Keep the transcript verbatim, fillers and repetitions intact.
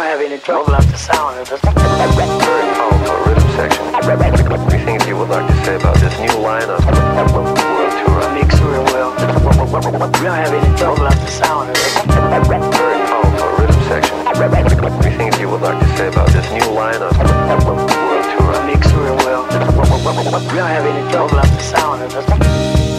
have any trouble at the sound of this. Very powerful rhythm section. Anything you would like to say about this new lineup world tour? Mix real well. We don't have any trouble at the sound of this. Very powerful rhythm section. Anything you would like to say about this new lineup world tour? Mix real well. We don't have any trouble at the sound of this.